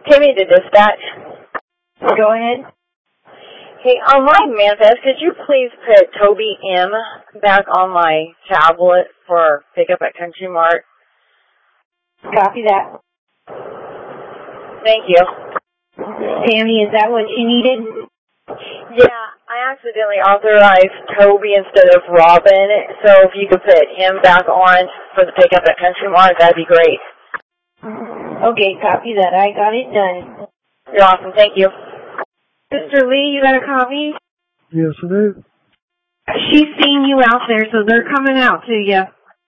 Timmy to dispatch. Go ahead. Hey, on my manifest, could you please put Toby M back on my tablet for pickup at Country Mart? Copy that. Thank you. Tammy, is that what you needed? Yeah, I accidentally authorized Toby instead of Robin, so if you could put him back on for the pickup at Country Mart, that'd be great. Okay, copy that. I got it done. You're awesome. Thank you. Mr. Lee, you got a copy? Yes, I do. She's seeing you out there, so they're coming out to you.